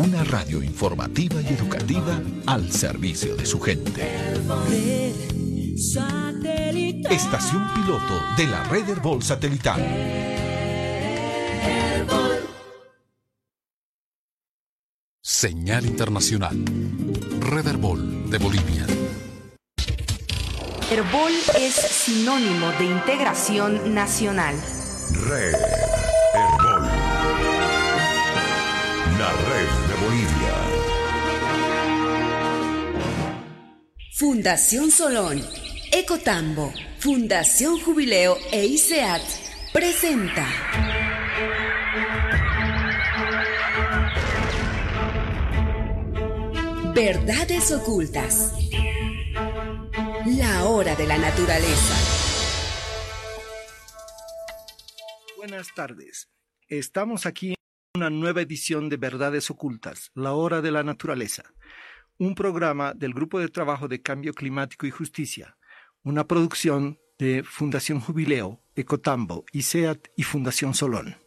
Una radio informativa y educativa al servicio de su gente. Estación piloto de la red Herbol satelital. Señal internacional. Red Herbol de Bolivia. Herbol es sinónimo de integración nacional. Red Herbol. La red de Bolivia. Fundación Solón, Ecotambo, Fundación Jubileo e ICEAT presenta Verdades Ocultas. La hora de la naturaleza. Buenas tardes. Estamos aquí en una nueva edición de Verdades Ocultas, La hora de la naturaleza, un programa del Grupo de Trabajo de Cambio Climático y Justicia, una producción de Fundación Jubileo, Ecotambo, ICEAT y Fundación Solón.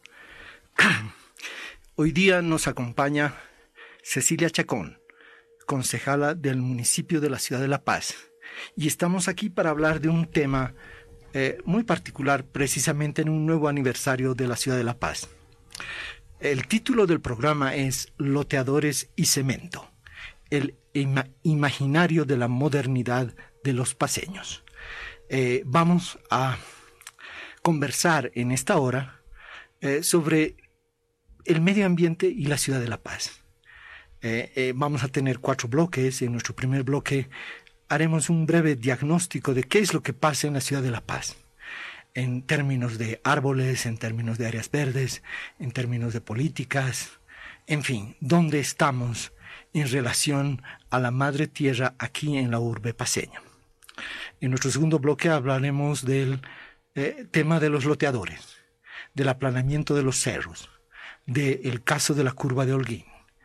Hoy día nos acompaña Cecilia Chacón, concejala del municipio de la Ciudad de La Paz, y estamos aquí para hablar de un tema muy particular, precisamente en un nuevo aniversario de la Ciudad de La Paz. El título del programa es Loteadores y Cemento, el imaginario de la modernidad de los paceños. Vamos a conversar en esta hora sobre el medio ambiente y la Ciudad de La Paz. Vamos a tener 4 bloques. En nuestro primer bloque haremos un breve diagnóstico de qué es lo que pasa en la Ciudad de La Paz, en términos de árboles, en términos de áreas verdes, en términos de políticas, en fin, dónde estamos en relación a la madre tierra aquí en la urbe paceña. En nuestro segundo bloque hablaremos del tema de los loteadores, del aplanamiento de los cerros, del caso de la curva de Holguín.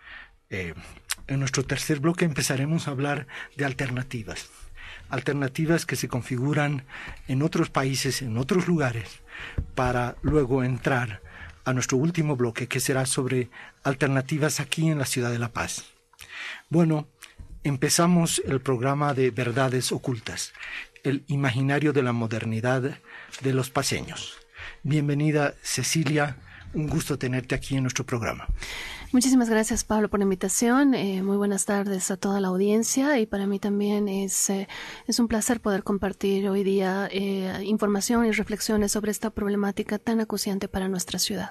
En nuestro tercer bloque empezaremos a hablar de alternativas que se configuran en otros países, en otros lugares, para luego entrar a nuestro último bloque, que será sobre alternativas aquí en la Ciudad de La Paz. Bueno, empezamos el programa de Verdades Ocultas, el imaginario de la modernidad de los paceños. Bienvenida, Cecilia, un gusto tenerte aquí en nuestro programa. Muchísimas gracias, Pablo, por la invitación. Muy buenas tardes a toda la audiencia, y para mí también es un placer poder compartir hoy día información y reflexiones sobre esta problemática tan acuciante para nuestra ciudad.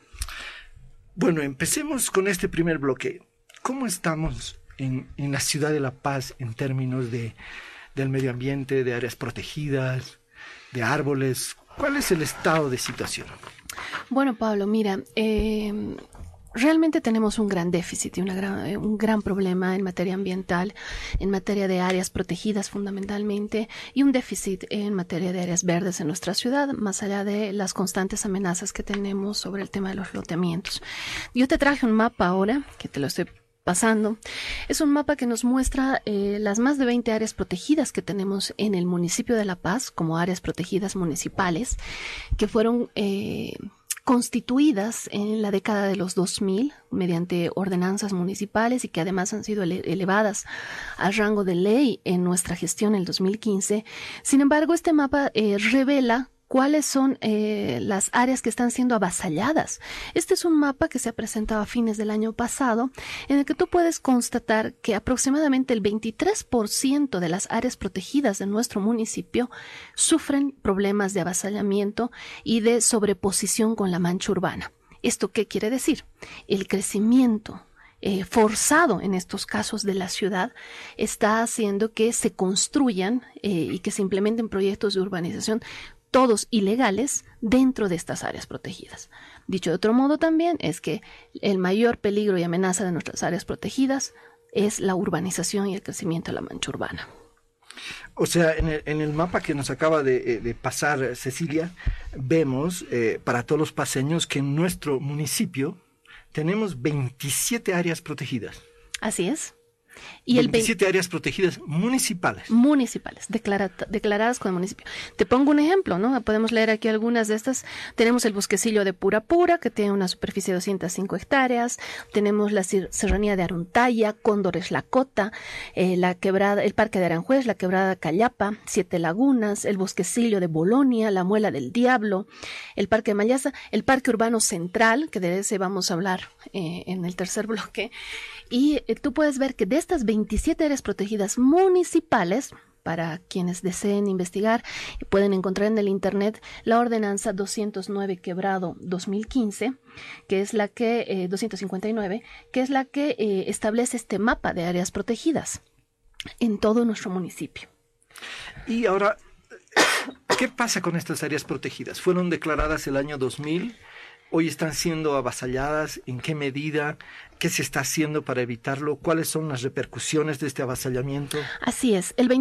Bueno, empecemos con este primer bloque. ¿Cómo estamos en la Ciudad de La Paz en términos del medio ambiente, de áreas protegidas, de árboles? ¿Cuál es el estado de situación? Bueno, Pablo, mira, realmente tenemos un gran déficit y un gran problema en materia ambiental, en materia de áreas protegidas fundamentalmente, y un déficit en materia de áreas verdes en nuestra ciudad, más allá de las constantes amenazas que tenemos sobre el tema de los loteamientos. Yo te traje un mapa ahora, que te lo estoy pasando. Es un mapa que nos muestra las más de 20 áreas protegidas que tenemos en el municipio de La Paz como áreas protegidas municipales, que fueron constituidas en la década de los 2000 mediante ordenanzas municipales, y que además han sido elevadas al rango de ley en nuestra gestión en el 2015. Sin embargo, este mapa revela cuáles son las áreas que están siendo avasalladas. Este es un mapa que se ha presentado a fines del año pasado, en el que tú puedes constatar que aproximadamente el 23% de las áreas protegidas de nuestro municipio sufren problemas de avasallamiento y de sobreposición con la mancha urbana. ¿Esto qué quiere decir? El crecimiento forzado en estos casos de la ciudad está haciendo que se construyan y que se implementen proyectos de urbanización, todos ilegales, dentro de estas áreas protegidas. Dicho de otro modo también, es que el mayor peligro y amenaza de nuestras áreas protegidas es la urbanización y el crecimiento de la mancha urbana. O sea, en el mapa que nos acaba de pasar Cecilia, vemos para todos los paceños que en nuestro municipio tenemos 27 áreas protegidas. Así es. Y 27 áreas protegidas municipales. Municipales, declaradas con el municipio. Te pongo un ejemplo, ¿no? Podemos leer aquí algunas de estas. Tenemos el bosquecillo de Purapura, que tiene una superficie de 205 hectáreas. Tenemos la serranía de Aruntaya, Cóndores Lacota, el Parque de Aranjuez, la Quebrada Callapa, Siete Lagunas, el bosquecillo de Bolonia, la Muela del Diablo, el Parque de Mayasa, el Parque Urbano Central, que de ese vamos a hablar en el tercer bloque. Y tú puedes ver que de estas 27 áreas protegidas municipales, para quienes deseen investigar, pueden encontrar en el internet la ordenanza 209/2015, que es la que 259, que es la que establece este mapa de áreas protegidas en todo nuestro municipio. Y ahora, ¿qué pasa con estas áreas protegidas? Fueron declaradas el año 2000. Hoy están siendo avasalladas. ¿En qué medida? ¿Qué se está haciendo para evitarlo? ¿Cuáles son las repercusiones de este avasallamiento? Así es. El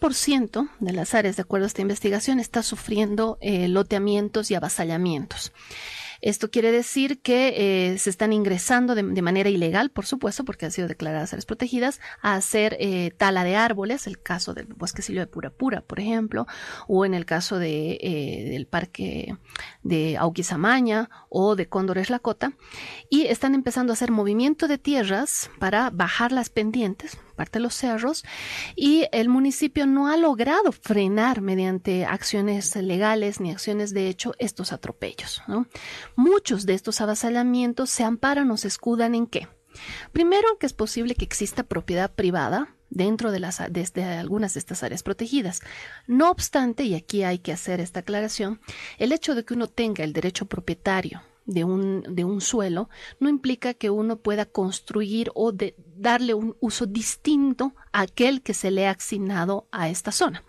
23% de las áreas, de acuerdo a esta investigación, está sufriendo loteamientos y avasallamientos. Esto quiere decir que se están ingresando de manera ilegal, por supuesto, porque han sido declaradas áreas protegidas, a hacer tala de árboles, el caso del bosquecillo de Purapura, por ejemplo, o en el caso del parque de Auquisamaña o de Cóndores Lacota, y están empezando a hacer movimiento de tierras para bajar las pendientes, parte de los cerros, y el municipio no ha logrado frenar mediante acciones legales ni acciones de hecho estos atropellos, ¿no? Muchos de estos avasallamientos se amparan o se escudan ¿en qué? Primero, que es posible que exista propiedad privada dentro de algunas de estas áreas protegidas. No obstante, y aquí hay que hacer esta aclaración, el hecho de que uno tenga el derecho propietario de un suelo no implica que uno pueda construir o darle un uso distinto a aquel que se le ha asignado a esta zona.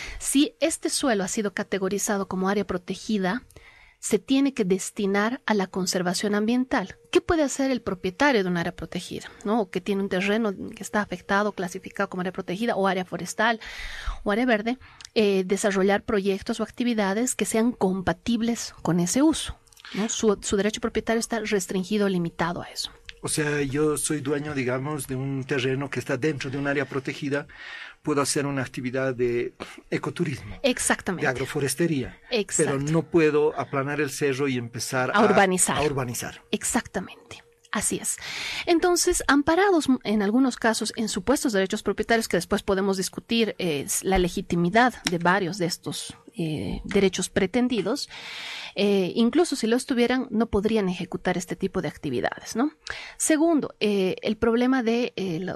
Si este suelo ha sido categorizado como área protegida, se tiene que destinar a la conservación ambiental. ¿Qué puede hacer el propietario de un área protegida, ¿no? O que tiene un terreno que está afectado, clasificado como área protegida o área forestal o área verde? Desarrollar proyectos o actividades que sean compatibles con ese uso, ¿no? Su derecho propietario está restringido o limitado a eso. O sea, yo soy dueño, digamos, de un terreno que está dentro de un área protegida. Puedo hacer una actividad de ecoturismo. Exactamente. De agroforestería. Exacto. Pero no puedo aplanar el cerro y empezar a urbanizar. Exactamente. Así es. Entonces, amparados en algunos casos en supuestos derechos propietarios, que después podemos discutir la legitimidad de varios de estos derechos pretendidos, incluso si los tuvieran, no podrían ejecutar este tipo de actividades, ¿no? Segundo, el problema de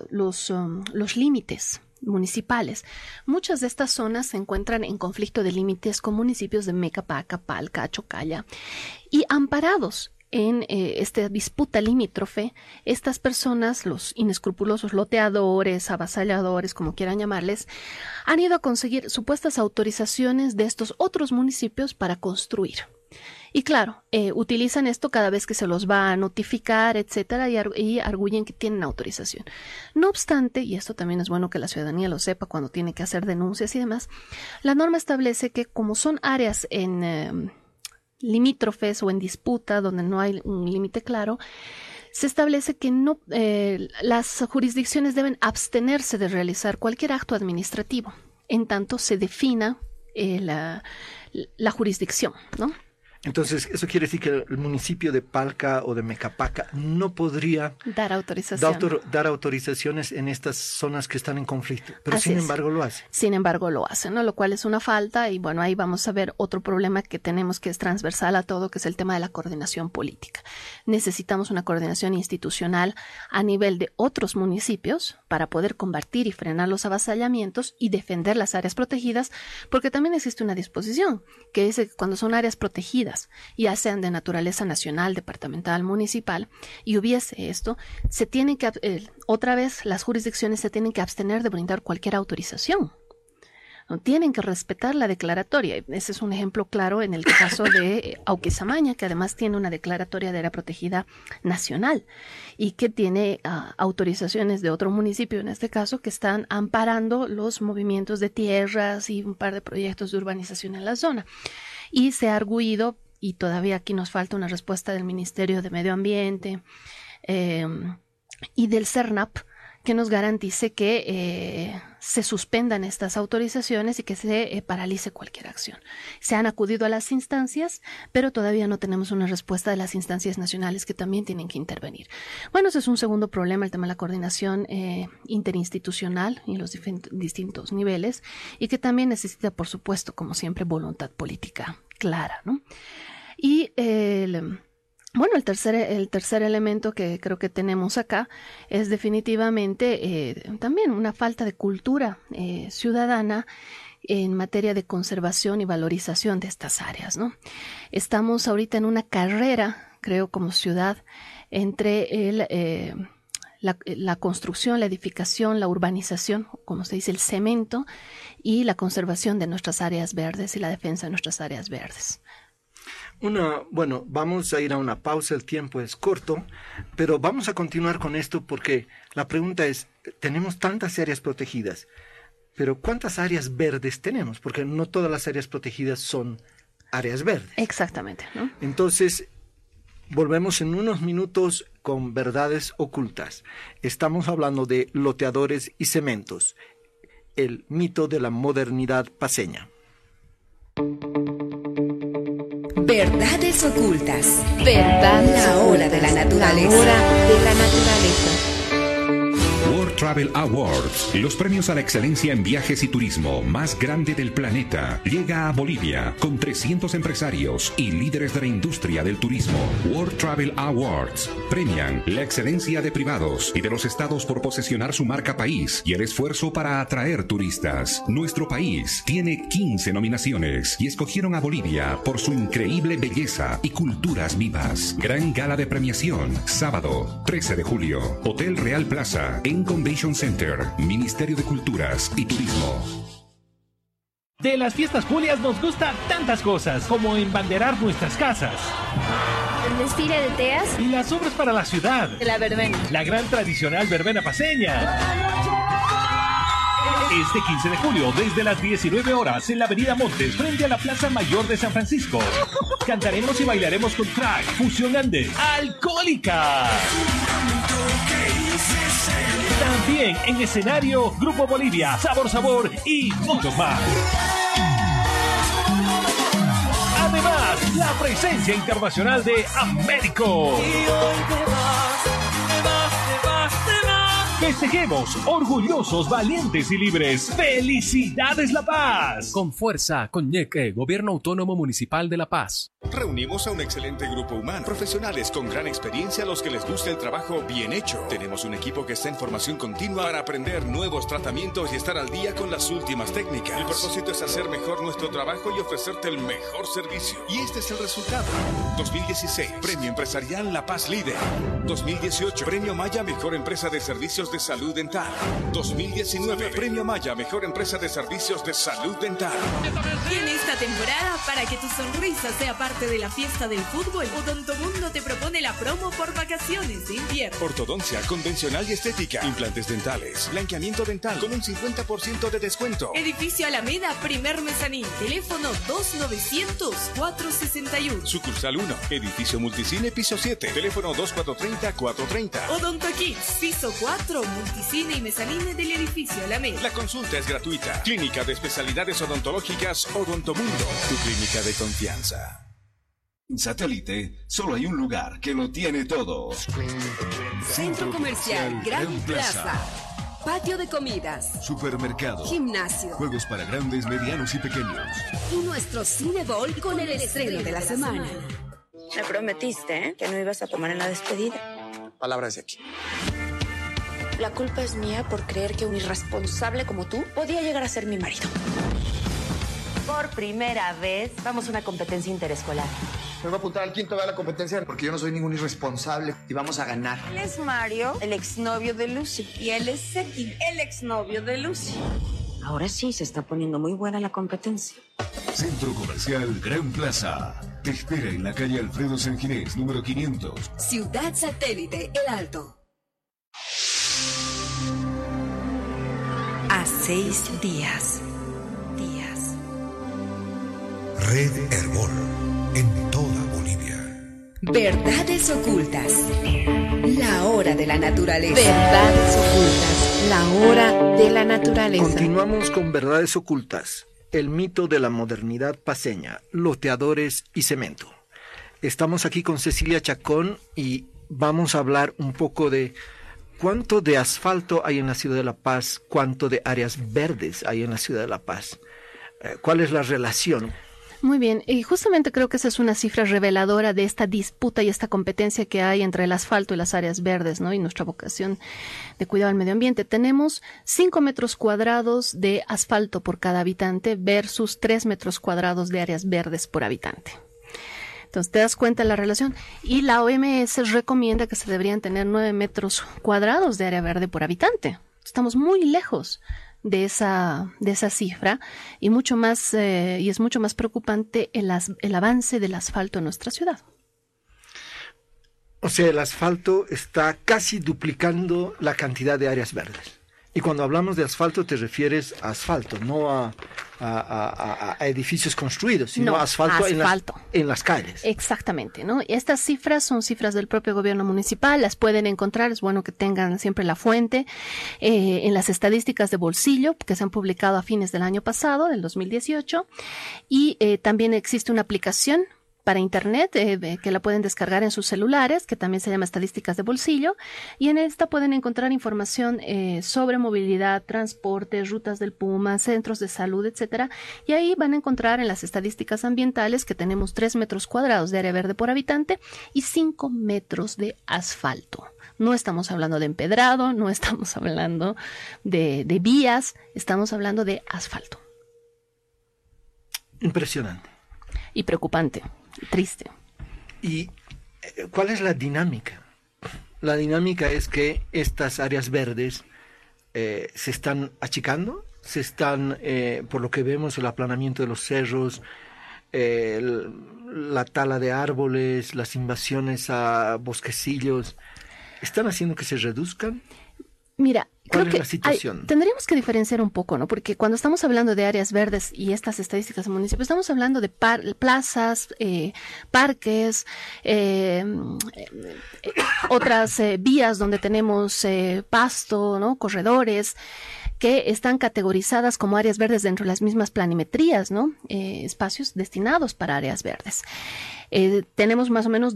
los límites municipales. Muchas de estas zonas se encuentran en conflicto de límites con municipios de Meca, Paca, Palca, Chocalla, y amparados en esta disputa limítrofe, estas personas, los inescrupulosos loteadores, avasalladores, como quieran llamarles, han ido a conseguir supuestas autorizaciones de estos otros municipios para construir. Y claro, utilizan esto cada vez que se los va a notificar, etcétera, y arguyen que tienen autorización. No obstante, y esto también es bueno que la ciudadanía lo sepa cuando tiene que hacer denuncias y demás, la norma establece que como son áreas en limítrofes o en disputa donde no hay un límite claro, se establece que no, las jurisdicciones deben abstenerse de realizar cualquier acto administrativo, en tanto se defina la jurisdicción, ¿no? Entonces, eso quiere decir que el municipio de Palca o de Mecapaca no podría dar autorizaciones en estas zonas que están en conflicto, pero Así sin embargo lo hace. Sin embargo lo hace, ¿no? Lo cual es una falta y bueno, ahí vamos a ver otro problema que tenemos que es transversal a todo, que es el tema de la coordinación política. Necesitamos una coordinación institucional a nivel de otros municipios para poder combatir y frenar los avasallamientos y defender las áreas protegidas, porque también existe una disposición que dice que cuando son áreas protegidas, ya sean de naturaleza nacional, departamental, municipal, y hubiese esto, se tienen que, otra vez, las jurisdicciones se tienen que abstener de brindar cualquier autorización. No tienen que respetar la declaratoria. Ese es un ejemplo claro en el caso de Auquisamaña, que además tiene una declaratoria de área protegida nacional y que tiene autorizaciones de otro municipio, en este caso, que están amparando los movimientos de tierras y un par de proyectos de urbanización en la zona. Y se ha arguido, y todavía aquí nos falta una respuesta del Ministerio de Medio Ambiente y del CERNAP, que nos garantice que se suspendan estas autorizaciones y que se paralice cualquier acción. Se han acudido a las instancias, pero todavía no tenemos una respuesta de las instancias nacionales que también tienen que intervenir. Bueno, ese es un segundo problema, el tema de la coordinación interinstitucional y los distintos niveles, y que también necesita, por supuesto, como siempre, voluntad política clara, ¿no? Y el tercer elemento que creo que tenemos acá es definitivamente también una falta de cultura ciudadana en materia de conservación y valorización de estas áreas, ¿no? Estamos ahorita en una carrera, creo, como ciudad, entre la construcción, la edificación, la urbanización, como se dice, el cemento, y la conservación de nuestras áreas verdes y la defensa de nuestras áreas verdes. Bueno, vamos a ir a una pausa, el tiempo es corto, pero vamos a continuar con esto porque la pregunta es, tenemos tantas áreas protegidas, pero ¿cuántas áreas verdes tenemos? Porque no todas las áreas protegidas son áreas verdes. Exactamente, ¿no? Entonces, volvemos en unos minutos con verdades ocultas. Estamos hablando de loteadores y cementos, el mito de la modernidad paceña. Verdades ocultas. Verdades La hora de la naturaleza. La hora de la naturaleza. World Travel Awards, los premios a la excelencia en viajes y turismo más grande del planeta, llega a Bolivia con 300 empresarios y líderes de la industria del turismo. World Travel Awards premian la excelencia de privados y de los estados por posesionar su marca país y el esfuerzo para atraer turistas. Nuestro país tiene 15 nominaciones y escogieron a Bolivia por su increíble belleza y culturas vivas. Gran gala de premiación, sábado 13 de julio, Hotel Real Plaza, en Convention Center, Ministerio de Culturas y Turismo. De las fiestas Julias nos gusta tantas cosas, como embanderar nuestras casas. El desfile de teas. Y las obras para la ciudad. La verbena. La gran tradicional verbena paceña. Este 15 de julio, desde las 19 horas, en la Avenida Montes, frente a la Plaza Mayor de San Francisco. Cantaremos y bailaremos con track, fusionante, alcohólica. También en escenario, Grupo Bolivia, Sabor y muchos más. Además, la presencia internacional de Américo. Festejemos, orgullosos, valientes y libres. ¡Felicidades La Paz! Con fuerza, con Ñeque, Gobierno Autónomo Municipal de La Paz. Reunimos a un excelente grupo humano, profesionales con gran experiencia a los que les gusta el trabajo bien hecho. Tenemos un equipo que está en formación continua para aprender nuevos tratamientos y estar al día con las últimas técnicas. El propósito es hacer mejor nuestro trabajo y ofrecerte el mejor servicio. Y este es el resultado. 2016, Premio Empresarial La Paz Líder. 2018, Premio Maya Mejor Empresa de Servicios de Salud Dental. 2019, Premio Maya Mejor Empresa de Servicios de Salud Dental. Y en esta temporada, para que tu sonrisa sea parte de la fiesta del fútbol, Odontomundo te propone la promo por vacaciones de invierno. Ortodoncia convencional y estética, implantes dentales, blanqueamiento dental con un 50% de descuento. Edificio Alameda, primer mezanín, teléfono 2900-461. Sucursal 1, edificio Multicine, piso 7, teléfono 2430-430. Odonto Kids, piso 4, multicine y mezanine del edificio Alameda. La consulta es gratuita. Clínica de Especialidades Odontológicas Odontomundo, tu clínica de confianza. En Satélite solo hay un lugar que lo tiene todo. Centro Comercial Gran Plaza. Patio de comidas. Supermercado. Gimnasio. Juegos para grandes, medianos y pequeños. Y nuestro Cine Ball con el estreno de la semana. Me prometiste, que no ibas a tomar en la despedida. Palabras de aquí. La culpa es mía por creer que un irresponsable como tú podía llegar a ser mi marido. Por primera vez vamos a una competencia interescolar. Me voy a apuntar al quinto de la competencia porque yo no soy ningún irresponsable y vamos a ganar. Él es Mario, el exnovio de Lucy. Y él es Seki, el exnovio de Lucy. Ahora sí se está poniendo muy buena la competencia. Centro Comercial Gran Plaza. Te espera en la calle Alfredo Sanginés, número 500. Ciudad Satélite, El Alto. A 6 días. Red Herbol, en toda Bolivia. Verdades ocultas. La hora de la naturaleza. Verdades ocultas. La hora de la naturaleza. Continuamos con Verdades ocultas. El mito de la modernidad paceña, loteadores y cemento. Estamos aquí con Cecilia Chacón y vamos a hablar un poco de cuánto de asfalto hay en la ciudad de La Paz, cuánto de áreas verdes hay en la ciudad de La Paz. ¿Cuál es la relación? Muy bien, y justamente creo que esa es una cifra reveladora de esta disputa y esta competencia que hay entre el asfalto y las áreas verdes, ¿no? Y nuestra vocación de cuidado del medio ambiente. Tenemos 5 metros cuadrados de asfalto por cada habitante versus 3 metros cuadrados de áreas verdes por habitante. Entonces te das cuenta de la relación. Y la OMS recomienda que se deberían tener 9 metros cuadrados de área verde por habitante. Estamos muy lejos de esa cifra y mucho más y es mucho más preocupante el avance del asfalto en nuestra ciudad. O sea, el asfalto está casi duplicando la cantidad de áreas verdes. Y cuando hablamos de asfalto te refieres a asfalto, no a edificios construidos, sino asfalto. En las calles. Exactamente, ¿no? Y estas cifras son cifras del propio gobierno municipal, las pueden encontrar, es bueno que tengan siempre la fuente, en las estadísticas de bolsillo que se han publicado a fines del año pasado, del 2018, y también existe una aplicación para internet, que la pueden descargar en sus celulares, que también se llama Estadísticas de Bolsillo, y en esta pueden encontrar información sobre movilidad, transporte, rutas del Puma, centros de salud, etcétera, y ahí van a encontrar en las estadísticas ambientales que tenemos 3 metros cuadrados de área verde por habitante y 5 metros de asfalto. No estamos hablando de empedrado, no estamos hablando de vías, estamos hablando de asfalto. Impresionante. Y preocupante. Triste. ¿Y cuál es la dinámica? La dinámica es que estas áreas verdes se están achicando, se están, por lo que vemos, el aplanamiento de los cerros, la tala de árboles, las invasiones a bosquecillos, ¿están haciendo que se reduzcan? Mira, ¿Cuál creo es que la situación? tendríamos que diferenciar un poco, ¿no? Porque cuando estamos hablando de áreas verdes y estas estadísticas de municipios, estamos hablando de plazas, parques, otras vías donde tenemos pasto, ¿no? Corredores, que están categorizadas como áreas verdes dentro de las mismas planimetrías, ¿no? Espacios destinados para áreas verdes. Tenemos más o menos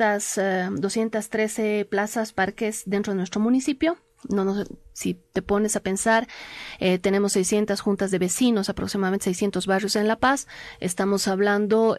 213 plazas, parques dentro de nuestro municipio. Si te pones a pensar, tenemos 600 juntas de vecinos, aproximadamente 600 barrios en La Paz. Estamos hablando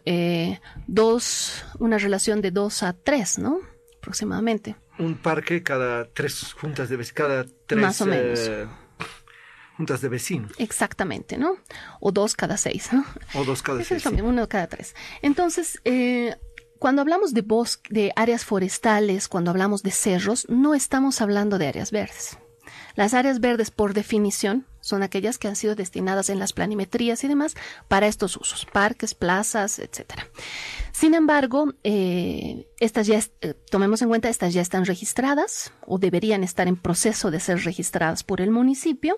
una relación de 2 a 3, ¿no? Aproximadamente. Un parque cada 3 juntas de vecinos, cada 3 más o menos. Juntas de vecinos. Exactamente, ¿no? O 2 cada 6, ¿no? O 2 cada 6. Sí. Uno cada 3. Entonces, cuando hablamos de áreas forestales, cuando hablamos de cerros, no estamos hablando de áreas verdes. Las áreas verdes, por definición, son aquellas que han sido destinadas en las planimetrías y demás para estos usos, parques, plazas, etcétera. Sin embargo, tomemos en cuenta, estas ya están registradas o deberían estar en proceso de ser registradas por el municipio.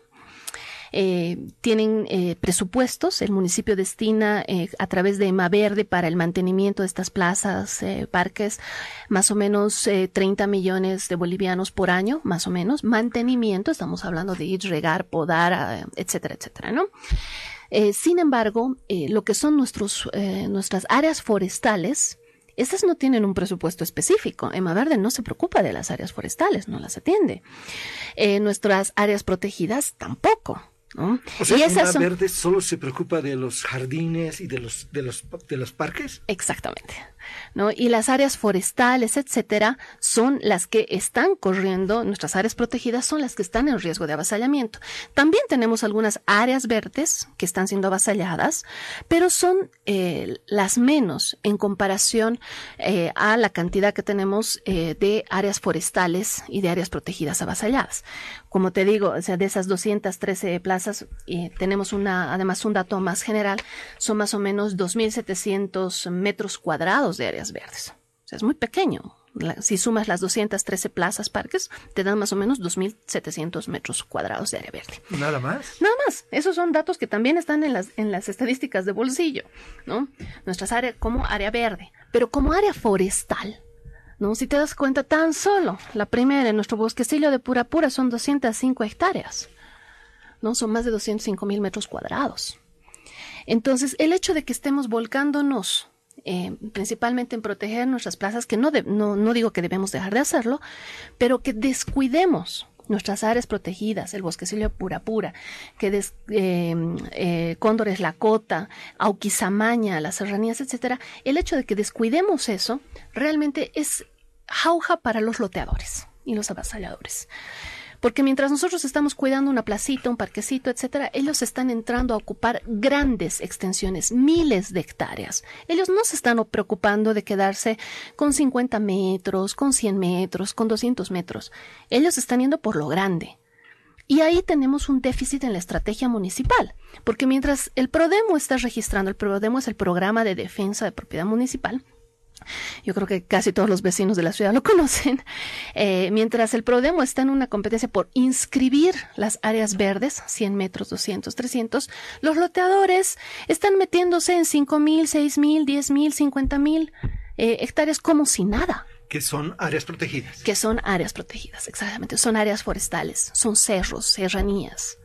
Tienen presupuestos, el municipio destina a través de EMAVerde para el mantenimiento de estas plazas, parques, más o menos 30 millones de bolivianos por año, más o menos. Mantenimiento, estamos hablando de ir, regar, podar, etcétera, etcétera, ¿no? Sin embargo, lo que son nuestras áreas forestales, estas no tienen un presupuesto específico. EMAVerde no se preocupa de las áreas forestales, no las atiende. Nuestras áreas protegidas tampoco, ¿no? O sea, EMAVerde solo se preocupa de los jardines y de los parques. Exactamente, ¿no? Y las áreas forestales, etcétera, son las que están corriendo, nuestras áreas protegidas son las que están en riesgo de avasallamiento. También tenemos algunas áreas verdes que están siendo avasalladas, pero son las menos en comparación a la cantidad que tenemos de áreas forestales y de áreas protegidas avasalladas. Como te digo, o sea, de esas 213 plazas, tenemos además un dato más general, son más o menos 2.700 metros cuadrados de áreas verdes. O sea, es muy pequeño, Si sumas las 213 plazas, parques, te dan más o menos 2.700 metros cuadrados de área verde. ¿Nada más? Nada más. Esos son datos que también están en las estadísticas de bolsillo, ¿no? Nuestras áreas como área verde, pero como área forestal, ¿no? Si te das cuenta, tan solo la primera en nuestro bosquecillo de Purapura son 205 hectáreas, ¿no? Son más de 205.000 metros cuadrados. Entonces, el hecho de que estemos volcándonos principalmente en proteger nuestras plazas, que no digo que debemos dejar de hacerlo, pero que descuidemos nuestras áreas protegidas, el bosquecillo Purapura, Cóndores La Cota, Auquisamaña, las serranías, etcétera, el hecho de que descuidemos eso realmente es jauja para los loteadores y los avasalladores. Porque mientras nosotros estamos cuidando una placita, un parquecito, etcétera, ellos están entrando a ocupar grandes extensiones, miles de hectáreas. Ellos no se están preocupando de quedarse con 50 metros, con 100 metros, con 200 metros. Ellos están yendo por lo grande. Y ahí tenemos un déficit en la estrategia municipal, porque mientras el PRODEMO está registrando, el PRODEMO es el Programa de Defensa de Propiedad Municipal, yo creo que casi todos los vecinos de la ciudad lo conocen. Mientras el PRODEMO está en una competencia por inscribir las áreas verdes, 100 metros, 200, 300, los loteadores están metiéndose en 5.000, 6.000, 10.000, 50.000 hectáreas como si nada. Que son áreas protegidas. Que son áreas protegidas, exactamente. Son áreas forestales, son cerros, serranías.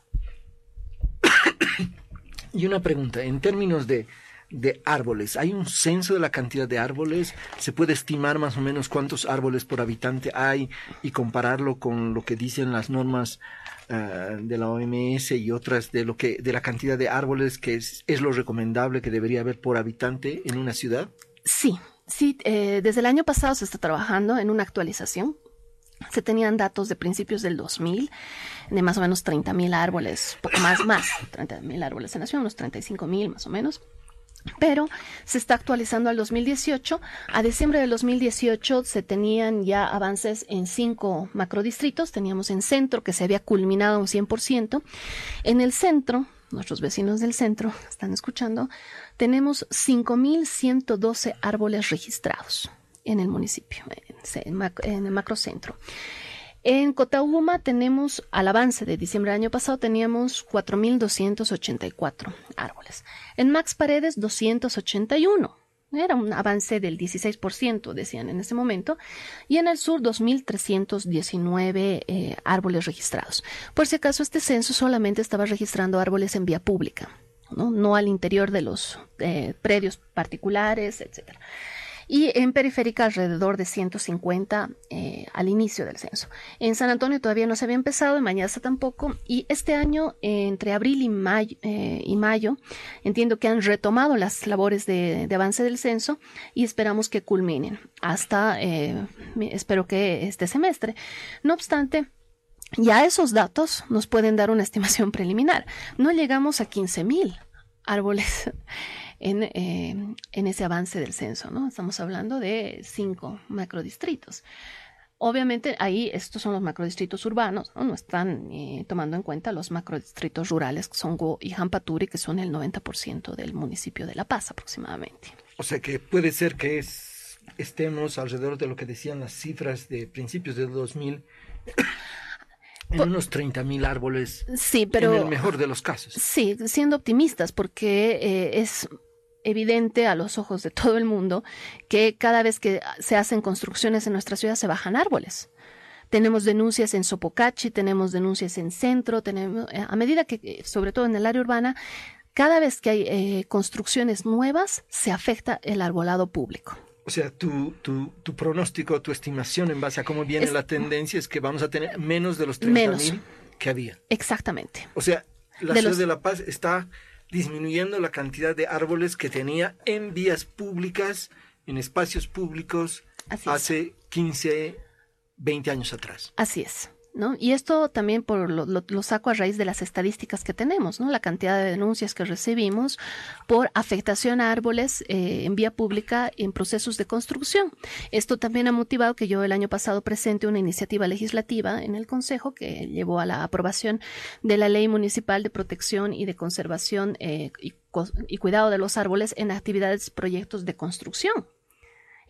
Y una pregunta, en términos de árboles, ¿hay un censo de la cantidad de árboles? ¿Se puede estimar más o menos cuántos árboles por habitante hay y compararlo con lo que dicen las normas de la OMS y otras de la cantidad de árboles que es lo recomendable que debería haber por habitante en una ciudad? Sí, desde el año pasado se está trabajando en una actualización. Se tenían datos de principios del 2000 de más o menos 30.000 árboles, poco más, 30.000 árboles en la ciudad, unos 35.000 más o menos. Pero se está actualizando al 2018. A diciembre del 2018 se tenían ya avances en 5 macrodistritos. Teníamos en centro, que se había culminado un 100%. En el centro, nuestros vecinos del centro están escuchando, tenemos 5.112 árboles registrados en el municipio, en el macrocentro. En Cotahuma tenemos, al avance de diciembre del año pasado, teníamos 4.284 árboles. En Max Paredes, 281. Era un avance del 16%, decían en ese momento. Y en el sur, 2.319 árboles registrados. Por si acaso, este censo solamente estaba registrando árboles en vía pública, no al interior de los predios particulares, etcétera. Y en periférica alrededor de 150 al inicio del censo. En San Antonio todavía no se había empezado, en Mañaza tampoco, y este año, entre abril y mayo, entiendo que han retomado las labores de avance del censo y esperamos que culminen hasta, espero que este semestre. No obstante, ya esos datos nos pueden dar una estimación preliminar. No llegamos a 15.000 árboles en ese avance del censo, ¿no? Estamos hablando de 5 macrodistritos. Obviamente ahí estos son los macrodistritos urbanos, ¿no? No están tomando en cuenta los macrodistritos rurales, que son Go y Jampaturi, que son el 90% del municipio de La Paz aproximadamente. O sea que puede ser que estemos alrededor de lo que decían las cifras de principios del 2000, en unos 30.000 árboles, sí, pero, en el mejor de los casos. Sí, siendo optimistas, porque es evidente a los ojos de todo el mundo que cada vez que se hacen construcciones en nuestra ciudad se bajan árboles. Tenemos denuncias en Sopocachi, tenemos denuncias en Centro, a medida que, sobre todo en el área urbana, cada vez que hay construcciones nuevas, se afecta el arbolado público. O sea, tu pronóstico, tu estimación en base a cómo viene la tendencia es que vamos a tener menos de los 30.000 que había. Exactamente. O sea, la ciudad de La Paz está disminuyendo la cantidad de árboles que tenía en vías públicas, en espacios públicos, hace 15, 20 años atrás. Así es, ¿no? Y esto también lo saco a raíz de las estadísticas que tenemos, ¿no? La cantidad de denuncias que recibimos por afectación a árboles en vía pública en procesos de construcción. Esto también ha motivado que yo el año pasado presente una iniciativa legislativa en el Consejo que llevó a la aprobación de la Ley Municipal de Protección y de Conservación y Cuidado de los Árboles en actividades, proyectos de construcción.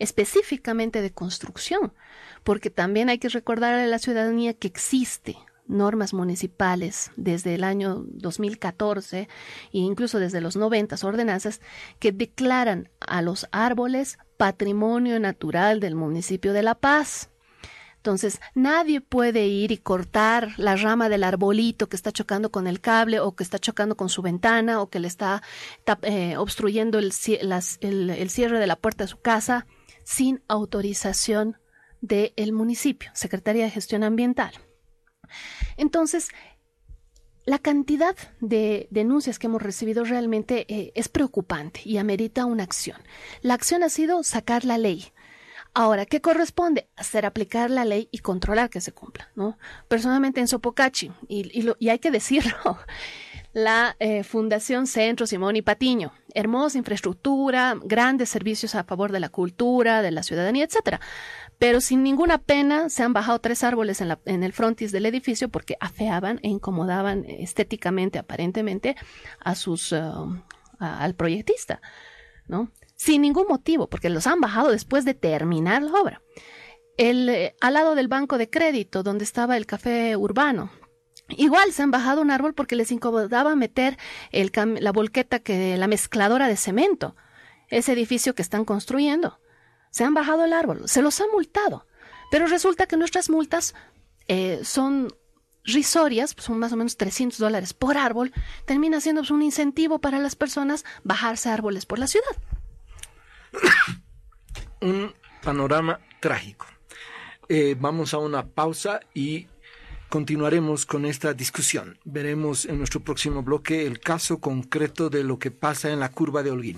específicamente de construcción, porque también hay que recordarle a la ciudadanía que existe normas municipales desde el año 2014 e incluso desde los 90, ordenanzas que declaran a los árboles patrimonio natural del municipio de La Paz. Entonces, nadie puede ir y cortar la rama del arbolito que está chocando con el cable o que está chocando con su ventana o que le está obstruyendo el cierre de la puerta de su casa sin autorización del municipio, Secretaría de Gestión Ambiental. Entonces, la cantidad de denuncias que hemos recibido realmente es preocupante y amerita una acción. La acción ha sido sacar la ley. Ahora, ¿qué corresponde? Hacer aplicar la ley y controlar que se cumpla, ¿no? Personalmente en Sopocachi, y hay que decirlo, la Fundación Centro Simón y Patiño, hermosa infraestructura, grandes servicios a favor de la cultura, de la ciudadanía, etcétera. Pero sin ninguna pena se han bajado 3 árboles en el frontis del edificio porque afeaban e incomodaban estéticamente, aparentemente, al proyectista, ¿no? Sin ningún motivo, porque los han bajado después de terminar la obra. Al lado del banco de crédito, donde estaba el café urbano, igual se han bajado un árbol porque les incomodaba meter la volqueta, la mezcladora de cemento, ese edificio que están construyendo. Se han bajado el árbol, se los han multado, pero resulta que nuestras multas son risorias, son más o menos $300 por árbol. Termina siendo un incentivo para las personas bajarse árboles por la ciudad. Un panorama trágico. Vamos a una pausa y continuaremos con esta discusión. Veremos en nuestro próximo bloque el caso concreto de lo que pasa en la curva de Holguín.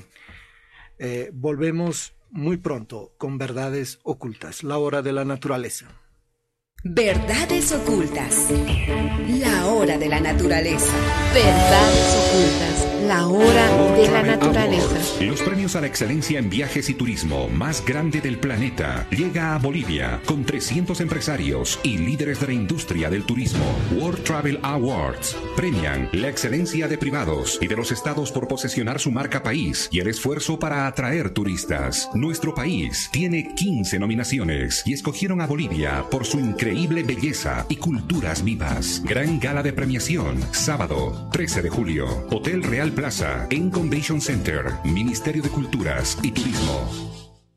Volvemos muy pronto con Verdades Ocultas, la hora de la naturaleza. Verdades Ocultas, la hora de la naturaleza. Verdades Ocultas, la hora de la naturaleza. Los premios a la excelencia en viajes y turismo más grande del planeta llega a Bolivia con 300 empresarios y líderes de la industria del turismo. World Travel Awards premian la excelencia de privados y de los estados por posesionar su marca país y el esfuerzo para atraer turistas. Nuestro país tiene 15 nominaciones y escogieron a Bolivia por su increíble belleza y culturas vivas. Gran gala de premiación, sábado 13 de julio, Hotel Real Plaza, en Convention Center, Ministerio de Culturas y Turismo.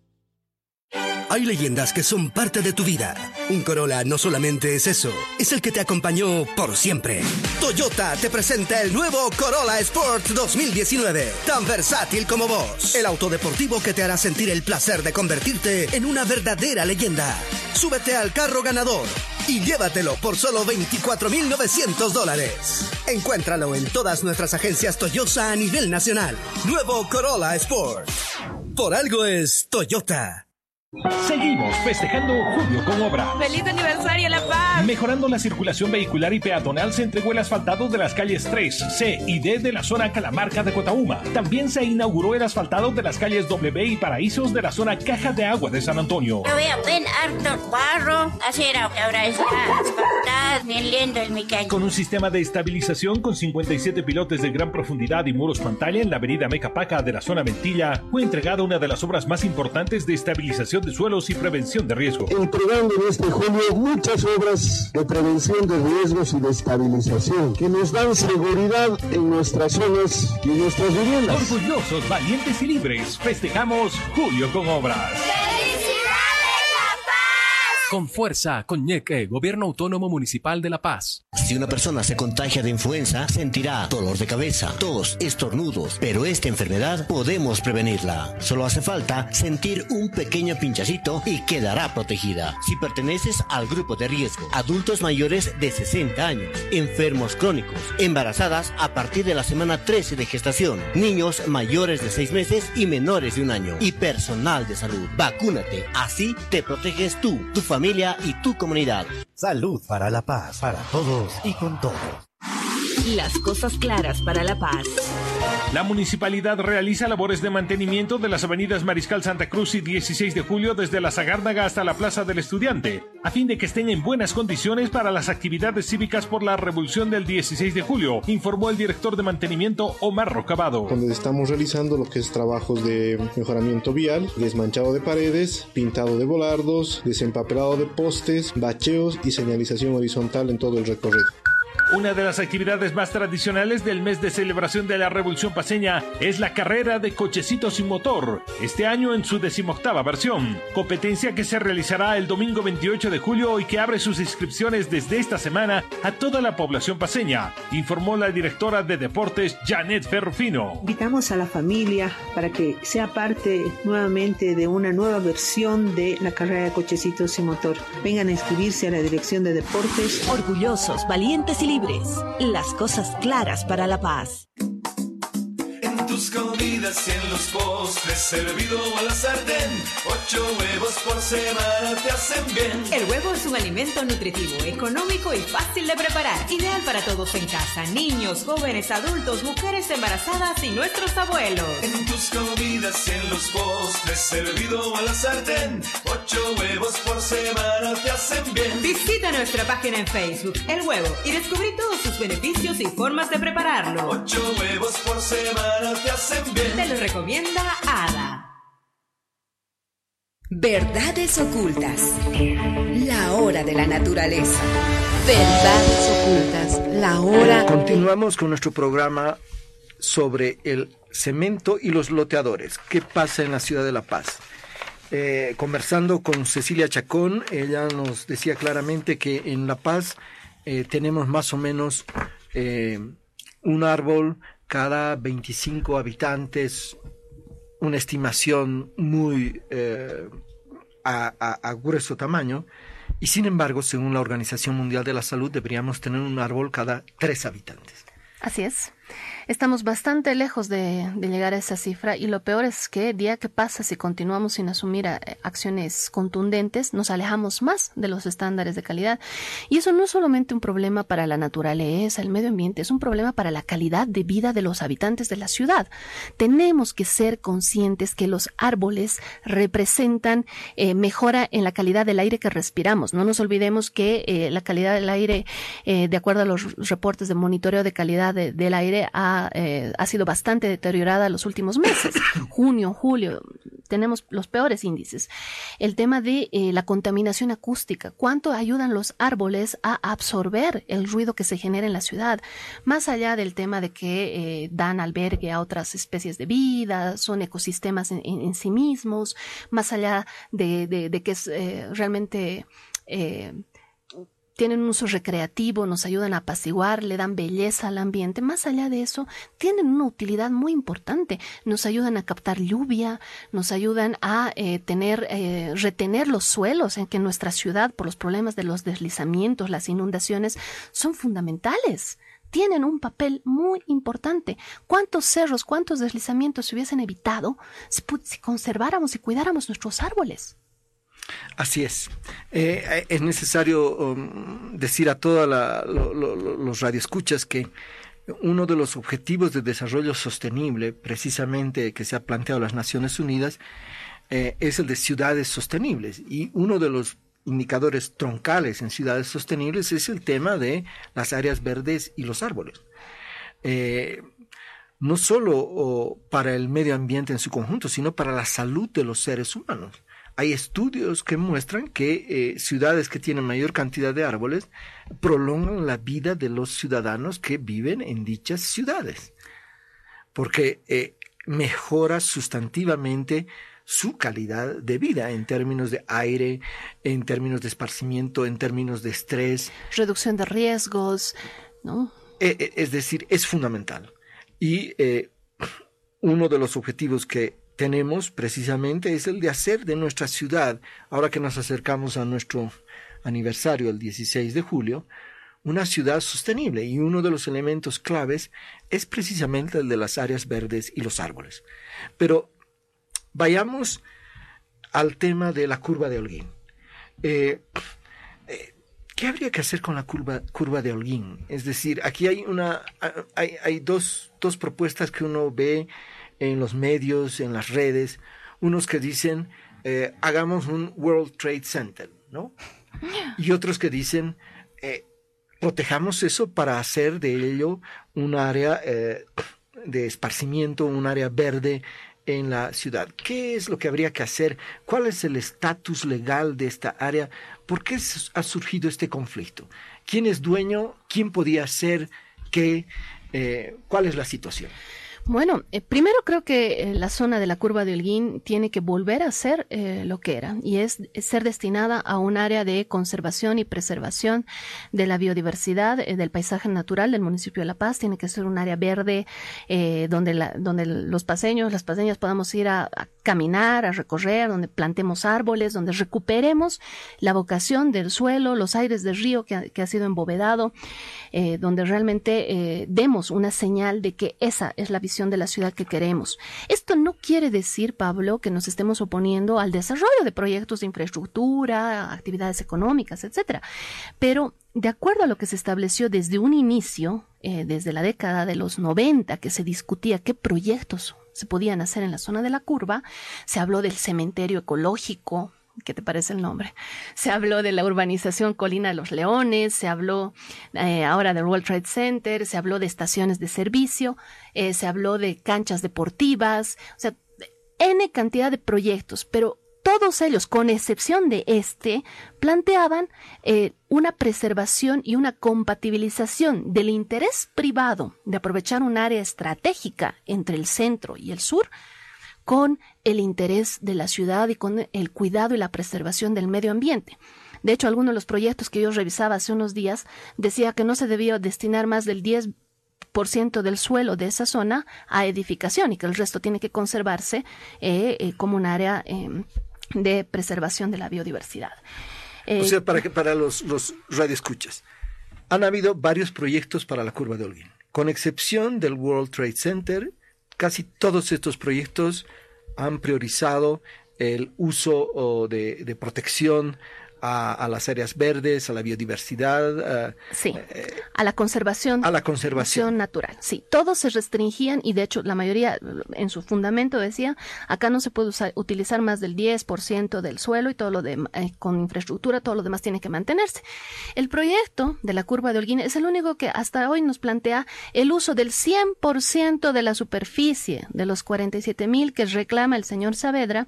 Hay leyendas que son parte de tu vida. Un Corolla no solamente es eso, es el que te acompañó por siempre. Toyota te presenta el nuevo Corolla Sport 2019, tan versátil como vos. El auto deportivo que te hará sentir el placer de convertirte en una verdadera leyenda. Súbete al carro ganador y llévatelo por solo $24,900. Encuéntralo en todas nuestras agencias Toyota a nivel nacional. Nuevo Corolla Sport. Por algo es Toyota. Seguimos festejando Julio con Obras. ¡Feliz aniversario, La Paz! Mejorando la circulación vehicular y peatonal, se entregó el asfaltado de las calles 3, C y D de la zona Calamarca de Cotauma. También se inauguró el asfaltado de las calles W y Paraísos de la zona Caja de Agua de San Antonio. Yo veo bien harto barro, así era, ahora está asfaltado, bien lindo en mi calle. Con un sistema de estabilización con 57 pilotes de gran profundidad y muros pantalla en la avenida Mecapaca de la zona Mentilla, fue entregada una de las obras más importantes de estabilización de suelos y prevención de riesgo. Entregando en este julio muchas obras de prevención de riesgos y de estabilización que nos dan seguridad en nuestras zonas y en nuestras viviendas. Orgullosos, valientes y libres, festejamos Julio con Obras. Con fuerza, con Ñeque, Gobierno Autónomo Municipal de La Paz. Si una persona se contagia de influenza, sentirá dolor de cabeza, tos, estornudos, pero esta enfermedad podemos prevenirla. Solo hace falta sentir un pequeño pinchacito y quedará protegida. Si perteneces al grupo de riesgo, adultos mayores de 60 años, enfermos crónicos, embarazadas a partir de la semana 13 de gestación, niños mayores de 6 meses y menores de 1 año, y personal de salud. Vacúnate, así te proteges tú, tu familia y tu comunidad. Salud para la paz, para todos y con todos. Las cosas claras para la paz. La municipalidad realiza labores de mantenimiento de las avenidas Mariscal Santa Cruz y 16 de Julio desde la Sagárnaga hasta la Plaza del Estudiante, a fin de que estén en buenas condiciones para las actividades cívicas por la revolución del 16 de julio, informó el director de mantenimiento Omar Rocabado. Donde estamos realizando lo que es trabajos de mejoramiento vial, desmanchado de paredes, pintado de volardos, desempapelado de postes, bacheos y señalización horizontal en todo el recorrido. Una de las actividades más tradicionales del mes de celebración de la Revolución Paceña es la carrera de cochecitos sin motor, este año en su 18ª versión, competencia que se realizará el domingo 28 de julio y que abre sus inscripciones desde esta semana a toda la población paceña, informó la directora de deportes Janet Ferrufino. Invitamos a la familia para que sea parte nuevamente de una nueva versión de la carrera de cochecitos sin motor. Vengan a inscribirse a la dirección de deportes. Orgullosos, valientes y libres. Las cosas claras para la paz. En tus comidas y en los postres, servido a la sartén, 8 huevos por semana te hacen bien. El huevo es un alimento nutritivo, económico y fácil de preparar. Ideal para todos en casa, niños, jóvenes, adultos, mujeres embarazadas y nuestros abuelos. En tus comidas y en los postres, servido a la sartén, 8 huevos por semana te hacen bien. Visita nuestra página en Facebook, El Huevo, y descubrí todos sus beneficios y formas de prepararlo. 8 huevos por semana te hacen bien. Te lo recomienda Ada. Verdades ocultas. La hora de la naturaleza. Verdades ocultas. La hora. Continuamos con nuestro programa sobre el cemento y los loteadores. ¿Qué pasa en la ciudad de La Paz? Conversando con Cecilia Chacón, ella nos decía claramente que en La Paz tenemos más o menos un árbol cada 25 habitantes, una estimación muy a grueso tamaño, y sin embargo, según la Organización Mundial de la Salud, deberíamos tener un árbol cada 3 habitantes. Así es. Estamos bastante lejos de llegar a esa cifra, y lo peor es que día que pasa, si continuamos sin asumir acciones contundentes, nos alejamos más de los estándares de calidad. Y eso no es solamente un problema para la naturaleza, el medio ambiente, es un problema para la calidad de vida de los habitantes de la ciudad. Tenemos que ser conscientes que los árboles representan mejora en la calidad del aire que respiramos. No nos olvidemos que la calidad del aire, de acuerdo a los reportes de monitoreo de calidad del aire, ha sido bastante deteriorada en los últimos meses. Junio, julio, tenemos los peores índices. El tema de la contaminación acústica. ¿Cuánto ayudan los árboles a absorber el ruido que se genera en la ciudad? Más allá del tema de que dan albergue a otras especies de vida, son ecosistemas en sí mismos, más allá de que es realmente... tienen un uso recreativo, nos ayudan a apaciguar, le dan belleza al ambiente. Más allá de eso, tienen una utilidad muy importante. Nos ayudan a captar lluvia, nos ayudan a retener los suelos, en que nuestra ciudad, por los problemas de los deslizamientos, las inundaciones, son fundamentales. Tienen un papel muy importante. ¿Cuántos cerros, cuántos deslizamientos se hubiesen evitado si conserváramos y cuidáramos nuestros árboles? Así es. Es necesario decir a todos los radioescuchas que uno de los objetivos de desarrollo sostenible, precisamente que se ha planteado las Naciones Unidas, es el de ciudades sostenibles. Y uno de los indicadores troncales en ciudades sostenibles es el tema de las áreas verdes y los árboles. No solo para el medio ambiente en su conjunto, sino para la salud de los seres humanos. Hay estudios que muestran que ciudades que tienen mayor cantidad de árboles prolongan la vida de los ciudadanos que viven en dichas ciudades, porque mejora sustantivamente su calidad de vida en términos de aire, en términos de esparcimiento, en términos de estrés. Reducción de riesgos, ¿no? Es decir, es fundamental. Y uno de los objetivos que tenemos precisamente es el de hacer de nuestra ciudad, ahora que nos acercamos a nuestro aniversario, el 16 de julio, una ciudad sostenible, y uno de los elementos claves es precisamente el de las áreas verdes y los árboles. Pero vayamos al tema de la curva de Holguín. ¿Qué habría que hacer con la curva de Holguín? Es decir, aquí hay dos propuestas que uno ve en los medios, en las redes. Unos que dicen, hagamos un World Trade Center, ¿no? Y otros que dicen, protejamos eso para hacer de ello un área de esparcimiento, un área verde en la ciudad. ¿Qué es lo que habría que hacer? ¿Cuál es el estatus legal de esta área? ¿Por qué ha surgido este conflicto? ¿Quién es dueño? ¿Quién podía ser? ¿Qué? ¿Cuál es la situación? Bueno, primero creo que la zona de la curva de Holguín tiene que volver a ser lo que era, y es ser destinada a un área de conservación y preservación de la biodiversidad, del paisaje natural del municipio de La Paz. Tiene que ser un área verde donde los paseños, las paseñas podamos ir a caminar, a recorrer, donde plantemos árboles, donde recuperemos la vocación del suelo, los aires del río que ha sido embovedado, donde realmente demos una señal de que esa es la visión de la ciudad que queremos. Esto no quiere decir, Pablo, que nos estemos oponiendo al desarrollo de proyectos de infraestructura, actividades económicas, etcétera. Pero de acuerdo a lo que se estableció desde un inicio, desde la década de los 90, que se discutía qué proyectos se podían hacer en la zona de la curva, se habló del cementerio ecológico. ¿Qué te parece el nombre? Se habló de la urbanización Colina de los Leones, se habló ahora del World Trade Center, se habló de estaciones de servicio, se habló de canchas deportivas, o sea, N cantidad de proyectos, pero todos ellos, con excepción de planteaban una preservación y una compatibilización del interés privado de aprovechar un área estratégica entre el centro y el sur con el interés de la ciudad y con el cuidado y la preservación del medio ambiente. De hecho, algunos de los proyectos que yo revisaba hace unos días decía que no se debía destinar más del 10% del suelo de esa zona a edificación y que el resto tiene que conservarse como un área de preservación de la biodiversidad. O sea, para los radioescuchas, han habido varios proyectos para la curva de Holguín. Con excepción del World Trade Center, casi todos estos proyectos han priorizado el uso de protección a las áreas verdes, a la biodiversidad. Sí, a la conservación. A la conservación natural. Sí, todos se restringían y de hecho la mayoría en su fundamento decía, acá no se puede utilizar más del 10% del suelo y todo lo demás, con infraestructura, todo lo demás tiene que mantenerse. El proyecto de la curva de Holguín es el único que hasta hoy nos plantea el uso del 100% de la superficie de los 47,000 que reclama el señor Saavedra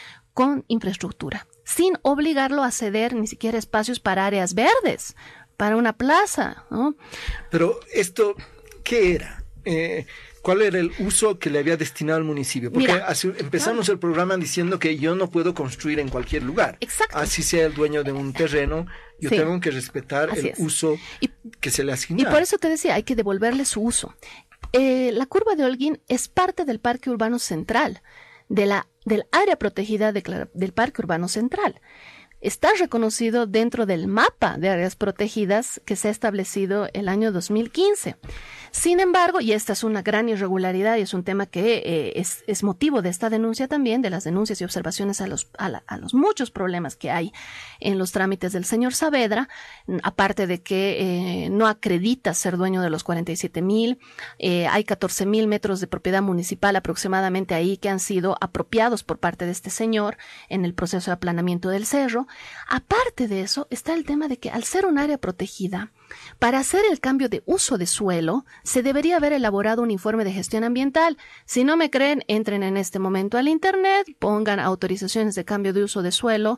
con infraestructura, sin obligarlo a ceder ni siquiera espacios para áreas verdes, para una plaza, ¿no? Pero esto, ¿qué era? ¿Cuál era el uso que le había destinado al municipio? Porque empezamos el programa diciendo que yo no puedo construir en cualquier lugar. Exacto. Así sea el dueño de un terreno, yo tengo que respetar el uso que se le asigna. Y por eso te decía, hay que devolverle su uso. La curva de Holguín es parte del Parque Urbano Central, del área protegida del Parque Urbano Central. Está reconocido dentro del mapa de áreas protegidas que se ha establecido el año 2015. Sin embargo, y esta es una gran irregularidad y es un tema que es motivo de esta denuncia también, de las denuncias y observaciones a los muchos problemas que hay en los trámites del señor Saavedra, aparte de que no acredita ser dueño de los 47,000, hay 14,000 metros de propiedad municipal aproximadamente ahí que han sido apropiados por parte de este señor en el proceso de aplanamiento del cerro. Aparte de eso, está el tema de que al ser un área protegida, para hacer el cambio de uso de suelo, se debería haber elaborado un informe de gestión ambiental. Si no me creen, entren en este momento al internet, pongan autorizaciones de cambio de uso de suelo,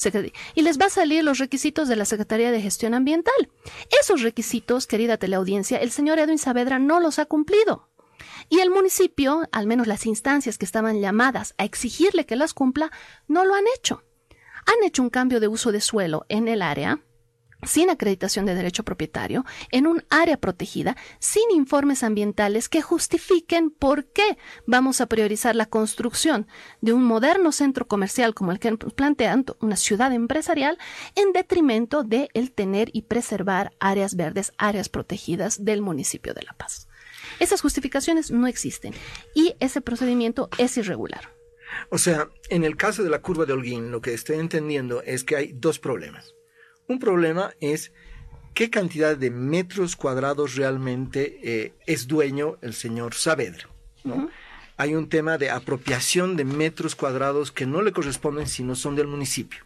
y les va a salir los requisitos de la Secretaría de Gestión Ambiental. Esos requisitos, querida teleaudiencia, el señor Edwin Saavedra no los ha cumplido. Y el municipio, al menos las instancias que estaban llamadas a exigirle que las cumpla, no lo han hecho. Han hecho un cambio de uso de suelo en el área, sin acreditación de derecho propietario, en un área protegida, sin informes ambientales que justifiquen por qué vamos a priorizar la construcción de un moderno centro comercial como el que plantean, una ciudad empresarial, en detrimento de el tener y preservar áreas verdes, áreas protegidas del municipio de La Paz. Esas justificaciones no existen y ese procedimiento es irregular. O sea, en el caso de la curva de Holguín, lo que estoy entendiendo es que hay dos problemas. Un problema es qué cantidad de metros cuadrados realmente es dueño el señor Saavedra, ¿no? Hay un tema de apropiación de metros cuadrados que no le corresponden si no son del municipio.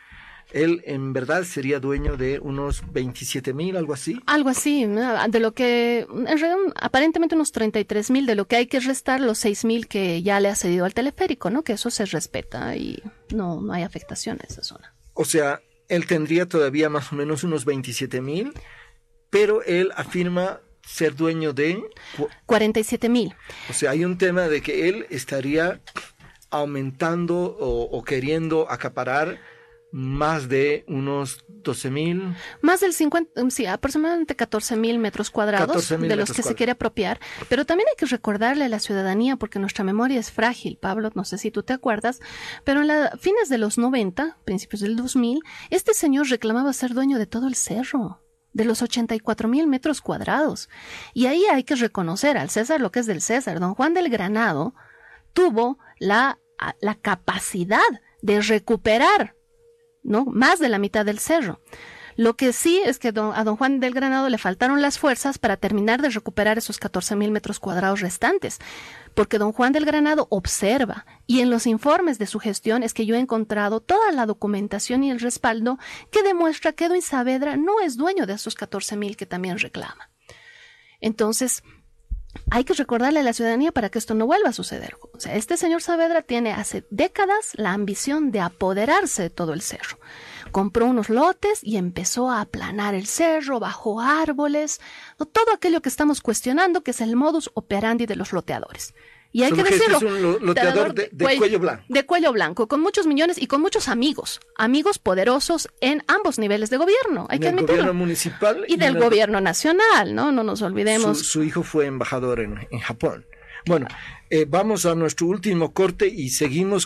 Él en verdad sería dueño de unos 27,000, algo así. Algo así, de lo que, en realidad, aparentemente unos 33,000, de lo que hay que restar los 6,000 que ya le ha cedido al teleférico, ¿no? Que eso se respeta y no hay afectación a esa zona. O sea, él tendría todavía más o menos unos 27,000, pero él afirma ser dueño de 47,000. O sea, hay un tema de que él estaría aumentando o queriendo acaparar más de unos 12,000. Más del 50, sí, aproximadamente 14,000 metros cuadrados de los que se quiere apropiar. Pero también hay que recordarle a la ciudadanía, porque nuestra memoria es frágil, Pablo, no sé si tú te acuerdas, pero en fines de los 90, principios del 2000, este señor reclamaba ser dueño de todo el cerro, de los 84,000 metros cuadrados. Y ahí hay que reconocer al César lo que es del César. Don Juan del Granado tuvo la capacidad de recuperar, ¿no?, más de la mitad del cerro. Lo que sí es que a don Juan del Granado le faltaron las fuerzas para terminar de recuperar esos 14,000 metros cuadrados restantes, porque don Juan del Granado observa, y en los informes de su gestión es que yo he encontrado toda la documentación y el respaldo que demuestra que Edwin Saavedra no es dueño de esos 14,000 que también reclama. Entonces, hay que recordarle a la ciudadanía para que esto no vuelva a suceder. O sea, este señor Saavedra tiene hace décadas la ambición de apoderarse de todo el cerro. Compró unos lotes y empezó a aplanar el cerro, bajó árboles, todo aquello que estamos cuestionando, que es el modus operandi de los loteadores. Y hay que decirlo, es un loteador de cuello blanco. De cuello blanco, con muchos millones y con muchos amigos poderosos en ambos niveles de gobierno, hay que admitirlo. Del gobierno municipal y del gobierno nacional, ¿no? No nos olvidemos. Su hijo fue embajador en Japón. Bueno, vamos a nuestro último corte y seguimos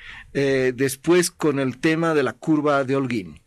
después con el tema de la curva de Holguín.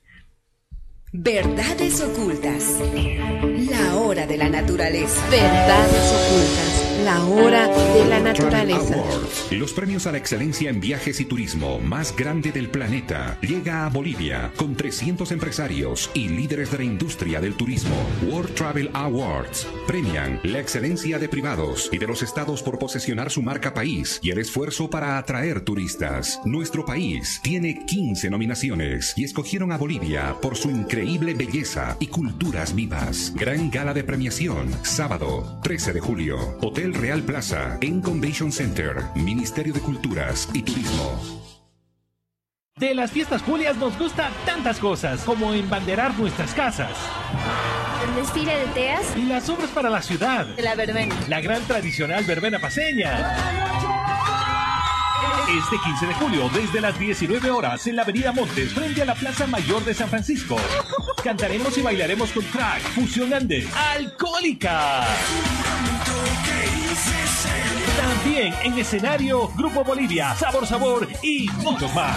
Verdades ocultas. La hora de la naturaleza. Verdades ocultas. La hora de la naturaleza. Los premios a la excelencia en viajes y turismo más grande del planeta llega a Bolivia con 300 empresarios y líderes de la industria del turismo. World Travel Awards premian la excelencia de privados y de los estados por posesionar su marca país y el esfuerzo para atraer turistas. Nuestro país tiene 15 nominaciones y escogieron a Bolivia por su increíble belleza y culturas vivas. Gran gala de premiación, sábado 13 de julio, Hotel Real Plaza, en Convention Center, Ministerio de Culturas y Turismo. De las fiestas Julias nos gusta tantas cosas, como embanderar nuestras casas, el desfile de teas y las obras para la ciudad, la verbena, la gran tradicional verbena paceña. Este 15 de julio, desde las 19 horas, en la Avenida Montes, frente a la Plaza Mayor de San Francisco. Cantaremos y bailaremos con track, fusión ande, alcohólica. También en escenario, Grupo Bolivia, Sabor y muchos más.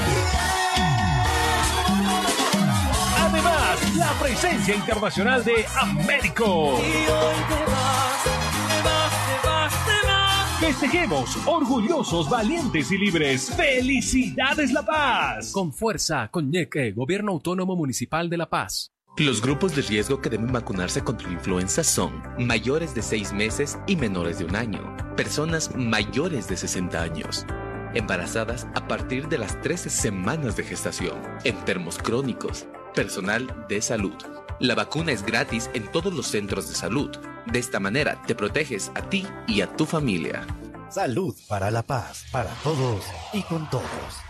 Además, la presencia internacional de Américo. Festejemos, orgullosos, valientes y libres. ¡Felicidades La Paz! Con fuerza, con Ñeque, Gobierno Autónomo Municipal de La Paz. Los grupos de riesgo que deben vacunarse contra la influenza son mayores de 6 meses y menores de 1 año, personas mayores de 60 años, embarazadas a partir de las 13 semanas de gestación, enfermos crónicos, personal de salud. La vacuna es gratis en todos los centros de salud. De esta manera te proteges a ti y a tu familia. Salud para la paz, para todos y con todos.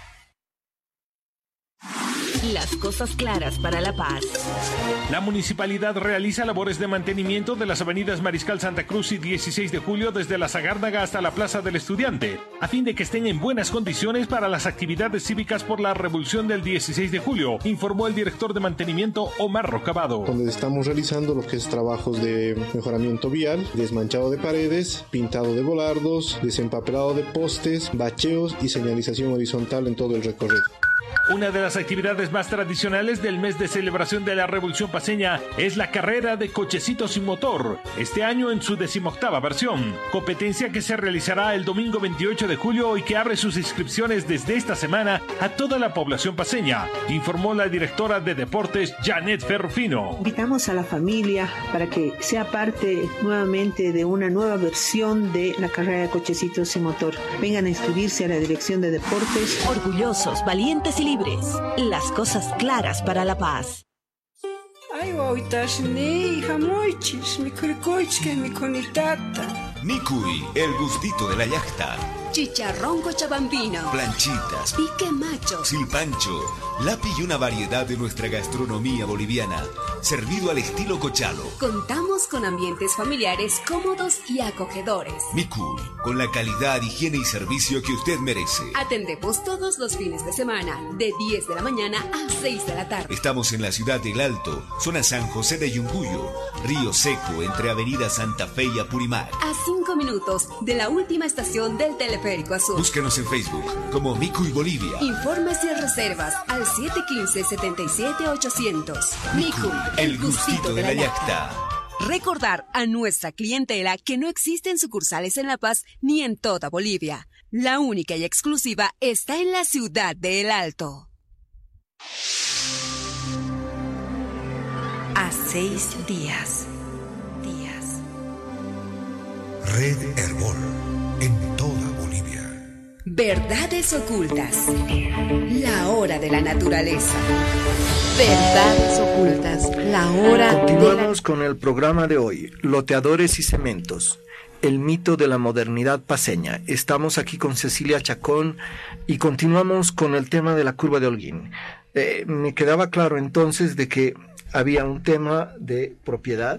Las cosas claras para la paz. La municipalidad realiza labores de mantenimiento de las avenidas Mariscal Santa Cruz y 16 de julio desde la Sagárdaga hasta la Plaza del Estudiante, a fin de que estén en buenas condiciones para las actividades cívicas por la revolución del 16 de julio, informó el director de mantenimiento Omar Rocabado. Donde estamos realizando lo que es trabajos de mejoramiento vial, desmanchado de paredes, pintado de volardos, desempapelado de postes, bacheos y señalización horizontal en todo el recorrido. Una de las actividades más tradicionales del mes de celebración de la Revolución Paceña es la carrera de cochecitos sin motor, este año en su 18ª versión, competencia que se realizará el domingo 28 de julio y que abre sus inscripciones desde esta semana a toda la población paceña, informó la directora de deportes Janet Ferrufino. Invitamos a la familia para que sea parte nuevamente de una nueva versión de la carrera de cochecitos sin motor. Vengan a inscribirse a la dirección de deportes. Orgullosos, valientes y libres. Las cosas claras para la paz. Nicuy, el gustito de la yachta. Chicharrón cochabambino, Planchitas, pique macho, silpancho, lapi y una variedad de nuestra gastronomía boliviana, servido al estilo cochalo. Contamos con ambientes familiares cómodos y acogedores. Nicuy, con la calidad, higiene y servicio que usted merece. Atendemos todos los fines de semana, de 10 de la mañana a 6 de la tarde. Estamos en la ciudad del Alto, zona San José de Yunguyo, Río Seco, entre Avenida Santa Fe y Apurímac. A 5 minutos de la última estación del Teleférico Azul. Búscanos en Facebook como Nicuy Bolivia. Informes y reservas al 715-77-800. Nicuy, el gustito de la yachta. Recordar a nuestra clientela que no existen sucursales en La Paz ni en toda Bolivia. La única y exclusiva está en la ciudad de El Alto. A 6 días. Red Herbol, en toda Bolivia. Verdades ocultas. La hora de la naturaleza. Verdades ocultas. La hora Continuamos con el programa de hoy. Loteadores y cementos. El mito de la modernidad paceña. Estamos aquí con Cecilia Chacón y continuamos con el tema de la curva de Holguín. Me quedaba claro entonces de que había un tema de propiedad.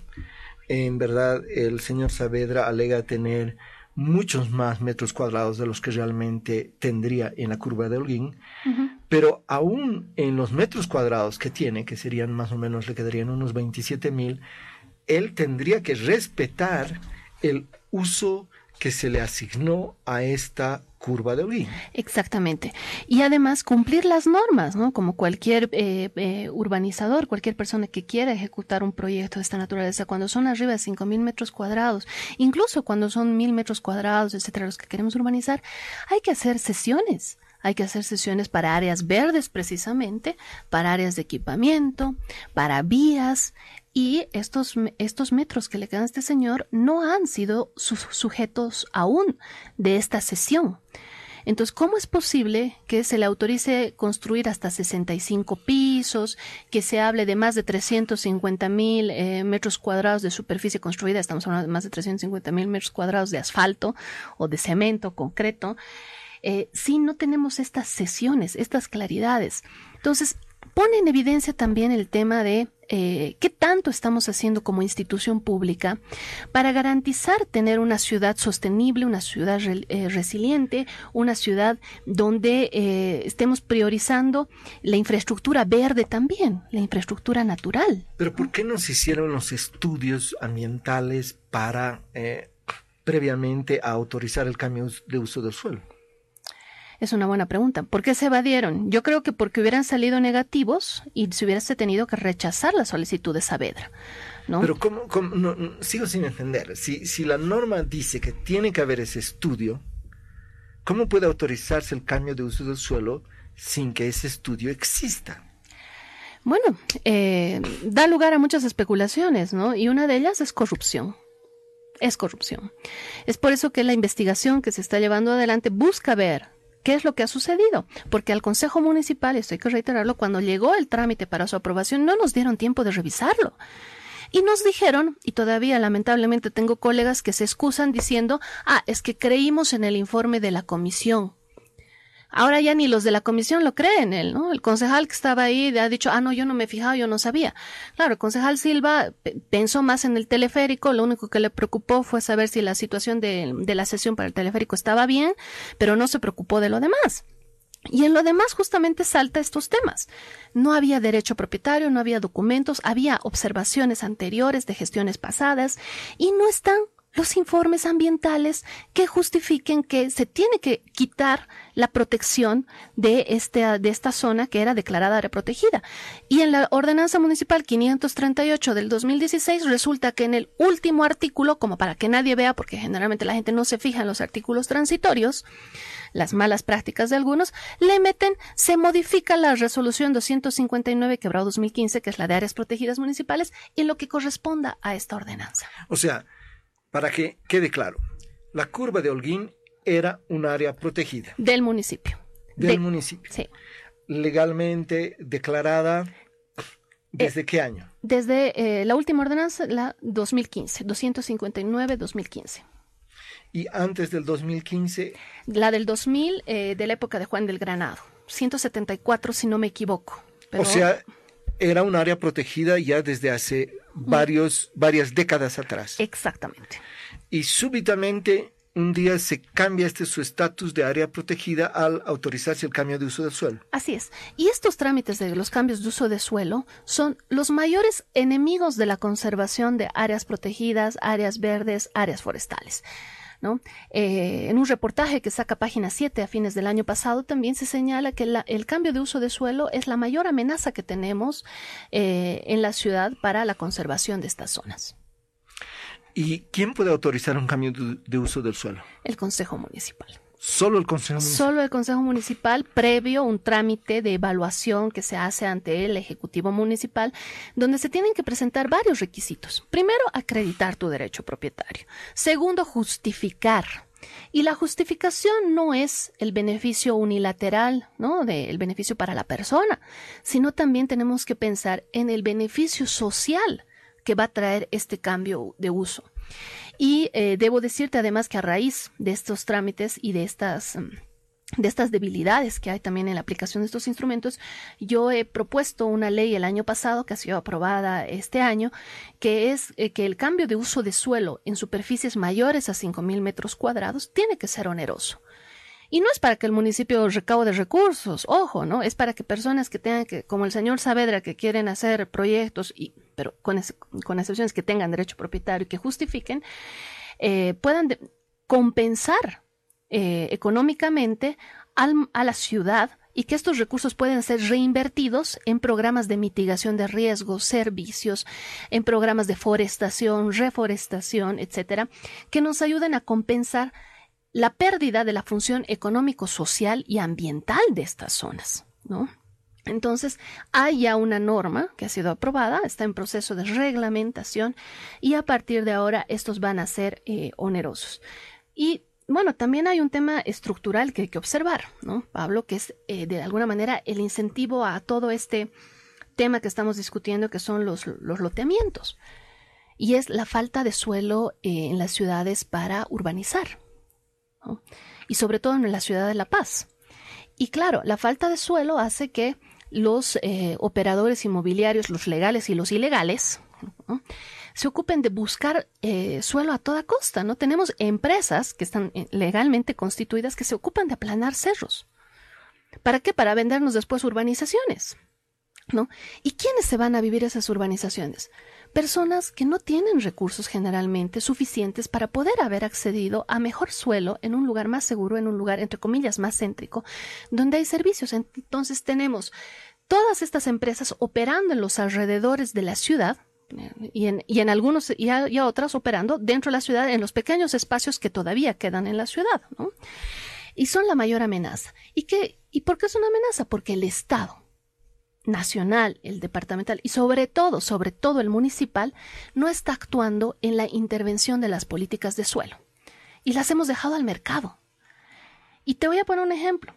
En verdad, el señor Saavedra alega tener muchos más metros cuadrados de los que realmente tendría en la curva de Holguín, pero aún en los metros cuadrados que tiene, que serían más o menos, le quedarían unos 27,000, él tendría que respetar el uso que se le asignó a esta curva de Holguín. Exactamente. Y además cumplir las normas, ¿no? Como cualquier urbanizador, cualquier persona que quiera ejecutar un proyecto de esta naturaleza, cuando son arriba de 5,000 metros cuadrados, incluso cuando son 1,000 metros cuadrados, etcétera, los que queremos urbanizar, hay que hacer sesiones. Hay que hacer sesiones para áreas verdes precisamente, para áreas de equipamiento, para vías, y estos metros que le quedan a este señor no han sido sujetos aún de esta sesión. Entonces, ¿cómo es posible que se le autorice construir hasta 65 pisos, que se hable de más de 350,000 metros cuadrados de superficie construida? Estamos hablando de más de 350,000 metros cuadrados de asfalto o de cemento, concreto. Si no tenemos estas sesiones, estas claridades. Entonces, pone en evidencia también el tema de qué tanto estamos haciendo como institución pública para garantizar tener una ciudad sostenible, una ciudad resiliente, una ciudad donde estemos priorizando la infraestructura verde también, la infraestructura natural. Pero ¿por qué no se hicieron los estudios ambientales para previamente a autorizar el cambio de uso del suelo? Es una buena pregunta. ¿Por qué se evadieron? Yo creo que porque hubieran salido negativos y se hubiese tenido que rechazar la solicitud de Saavedra, ¿no? Pero ¿cómo no, sigo sin entender. Si la norma dice que tiene que haber ese estudio, ¿cómo puede autorizarse el cambio de uso del suelo sin que ese estudio exista? Bueno, da lugar a muchas especulaciones, ¿no? Y una de ellas es corrupción. Es corrupción. Es por eso que la investigación que se está llevando adelante busca ver ¿qué es lo que ha sucedido? Porque al Consejo Municipal, esto hay que reiterarlo, cuando llegó el trámite para su aprobación, no nos dieron tiempo de revisarlo. Y nos dijeron, y todavía lamentablemente tengo colegas que se excusan diciendo, es que creímos en el informe de la comisión. Ahora ya ni los de la comisión lo creen, ¿no? El concejal que estaba ahí ha dicho, no, yo no me he fijado, yo no sabía. Claro, el concejal Silva pensó más en el teleférico, lo único que le preocupó fue saber si la situación de la sesión para el teleférico estaba bien, pero no se preocupó de lo demás. Y en lo demás justamente salta estos temas. No había derecho propietario, no había documentos, había observaciones anteriores de gestiones pasadas y no están los informes ambientales que justifiquen que se tiene que quitar la protección de esta zona que era declarada área protegida. Y en la ordenanza municipal 538 del 2016 resulta que en el último artículo, como para que nadie vea, porque generalmente la gente no se fija en los artículos transitorios, las malas prácticas de algunos, se modifica la resolución 259/2015, que es la de áreas protegidas municipales, y lo que corresponda a esta ordenanza. O sea, para que quede claro, la curva de Holguín era un área protegida. Del municipio. Del municipio. Sí. Legalmente declarada, ¿desde qué año? Desde la última ordenanza, la 2015, 259/2015. Y antes del 2015... La del 2000, de la época de Juan del Granado. 174, si no me equivoco. Pero... O sea, era un área protegida ya desde hace varias décadas atrás. Exactamente. Y súbitamente un día se cambia su estatus de área protegida al autorizarse el cambio de uso del suelo. Así es. Y estos trámites de los cambios de uso de suelo son los mayores enemigos de la conservación de áreas protegidas, áreas verdes, áreas forestales, ¿no? En un reportaje que saca Página 7 a fines del año pasado también se señala que el cambio de uso de suelo es la mayor amenaza que tenemos en la ciudad para la conservación de estas zonas. ¿Y quién puede autorizar un cambio de uso del suelo? El Consejo Municipal. ¿Solo el Consejo Municipal? Solo el Consejo Municipal, previo un trámite de evaluación que se hace ante el Ejecutivo Municipal, donde se tienen que presentar varios requisitos. Primero, acreditar tu derecho propietario. Segundo, justificar. Y la justificación no es el beneficio unilateral, ¿no? El beneficio para la persona, sino también tenemos que pensar en el beneficio social que va a traer este cambio de uso. Y debo decirte además que a raíz de estos trámites y de estas debilidades que hay también en la aplicación de estos instrumentos, yo he propuesto una ley el año pasado que ha sido aprobada este año, que es que el cambio de uso de suelo en superficies mayores a 5,000 metros cuadrados tiene que ser oneroso. Y no es para que el municipio recaude recursos, ojo, ¿no? Es para que personas que tengan que, como el señor Saavedra, que quieren hacer proyectos, pero con excepciones que tengan derecho propietario y que justifiquen, puedan compensar económicamente a la ciudad y que estos recursos pueden ser reinvertidos en programas de mitigación de riesgos, servicios, en programas de forestación, reforestación, etcétera, que nos ayuden a compensar la pérdida de la función económico-social y ambiental de estas zonas, ¿no? Entonces, hay ya una norma que ha sido aprobada, está en proceso de reglamentación y a partir de ahora estos van a ser onerosos. Y bueno, también hay un tema estructural que hay que observar, ¿no, Pablo? Que es de alguna manera el incentivo a todo este tema que estamos discutiendo, que son los loteamientos. Y es la falta de suelo en las ciudades para urbanizar, ¿no? Y sobre todo en la ciudad de La Paz. Y claro, la falta de suelo hace que los operadores inmobiliarios, los legales y los ilegales, ¿no?, se ocupen de buscar suelo a toda costa, ¿no? Tenemos empresas que están legalmente constituidas que se ocupan de aplanar cerros. ¿Para qué? Para vendernos después urbanizaciones, ¿no? ¿Y quiénes se van a vivir esas urbanizaciones? Personas que no tienen recursos generalmente suficientes para poder haber accedido a mejor suelo en un lugar más seguro, en un lugar, entre comillas, más céntrico, donde hay servicios. Entonces tenemos todas estas empresas operando en los alrededores de la ciudad, y en algunos y a otras operando dentro de la ciudad en los pequeños espacios que todavía quedan en la ciudad, ¿no? Y son la mayor amenaza. ¿Y por qué es una amenaza? Porque el Estado nacional, el departamental y sobre todo el municipal no está actuando en la intervención de las políticas de suelo y las hemos dejado al mercado. Y te voy a poner un ejemplo.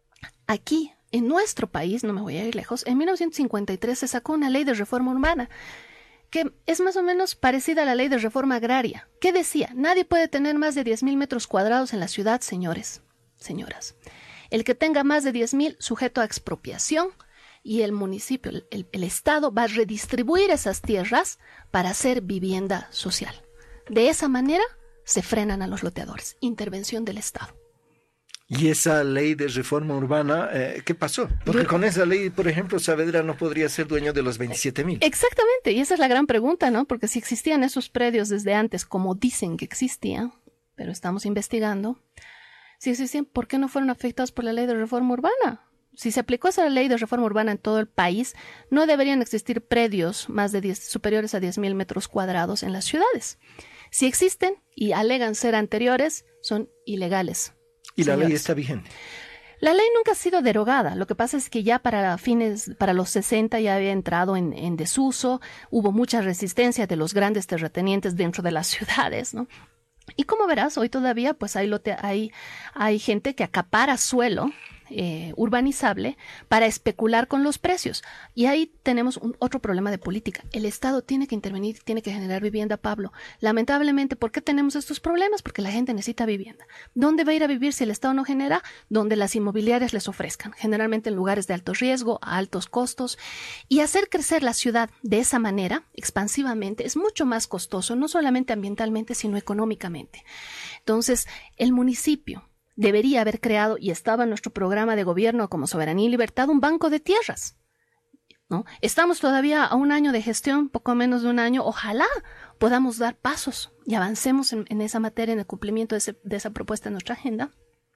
Aquí, en nuestro país, no me voy a ir lejos, en 1953 se sacó una ley de reforma urbana que es más o menos parecida a la ley de reforma agraria. ¿Qué decía? Nadie puede tener más de 10,000 metros cuadrados en la ciudad, señores, señoras. El que tenga más de 10,000, sujeto a expropiación, y el municipio, el Estado, va a redistribuir esas tierras para hacer vivienda social. De esa manera se frenan a los loteadores. Intervención del Estado. Y esa ley de reforma urbana, ¿qué pasó? Porque con esa ley, por ejemplo, Saavedra no podría ser dueño de los 27.000. Exactamente, y esa es la gran pregunta, ¿no? Porque si existían esos predios desde antes, como dicen que existían, pero estamos investigando, si existían, ¿por qué no fueron afectados por la ley de reforma urbana? Si se aplicó esa ley de reforma urbana en todo el país, no deberían existir predios superiores a 10.000 metros cuadrados en las ciudades. Si existen y alegan ser anteriores, son ilegales. ¿Y la ley está vigente? La ley nunca ha sido derogada. Lo que pasa es que ya para los 60 ya había entrado en desuso. Hubo mucha resistencia de los grandes terratenientes dentro de las ciudades, ¿no? Y como verás, hoy todavía pues hay gente que acapara suelo urbanizable para especular con los precios. Y ahí tenemos otro problema de política. El Estado tiene que intervenir, tiene que generar vivienda, Pablo. Lamentablemente, ¿por qué tenemos estos problemas? Porque la gente necesita vivienda. ¿Dónde va a ir a vivir si el Estado no genera? Donde las inmobiliarias les ofrezcan, generalmente en lugares de alto riesgo, a altos costos. Y hacer crecer la ciudad de esa manera, expansivamente, es mucho más costoso, no solamente ambientalmente, sino económicamente. Entonces, el municipio debería haber creado, y estaba en nuestro programa de gobierno como Soberanía y Libertad, un banco de tierras, ¿no? Estamos todavía a un año de gestión, poco menos de un año. Ojalá podamos dar pasos y avancemos en esa materia, en el cumplimiento de esa propuesta en nuestra agenda.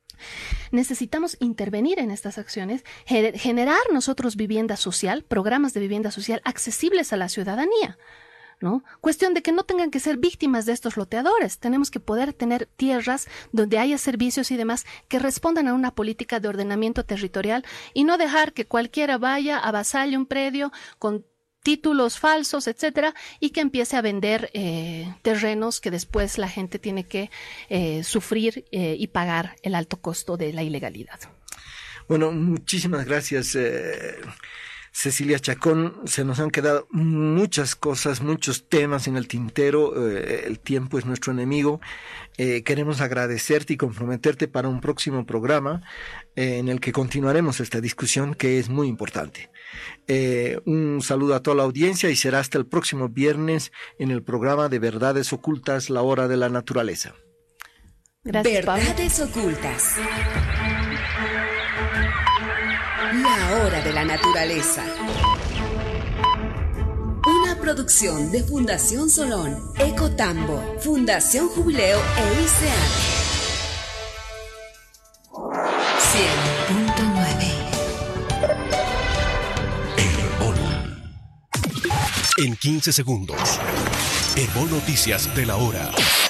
Necesitamos intervenir en estas acciones, generar nosotros vivienda social, programas de vivienda social accesibles a la ciudadanía, ¿no? Cuestión de que no tengan que ser víctimas de estos loteadores. Tenemos que poder tener tierras donde haya servicios y demás que respondan a una política de ordenamiento territorial y no dejar que cualquiera vaya, avasalle un predio con títulos falsos, etcétera, y que empiece a vender terrenos que después la gente tiene que sufrir y pagar el alto costo de la ilegalidad. Bueno, muchísimas gracias, Cecilia Chacón. Se nos han quedado muchas cosas, muchos temas en el tintero. El tiempo es nuestro enemigo. Queremos agradecerte y comprometerte para un próximo programa en el que continuaremos esta discusión, que es muy importante. Un saludo a toda la audiencia y será hasta el próximo viernes en el programa de Verdades Ocultas, la hora de la naturaleza. Gracias, Verdades Ocultas. La hora de la naturaleza. Una producción de Fundación Solón, Ecotambo, Fundación Jubileo e ICEA. 100.9. En 15 segundos, Herbol Noticias de la hora.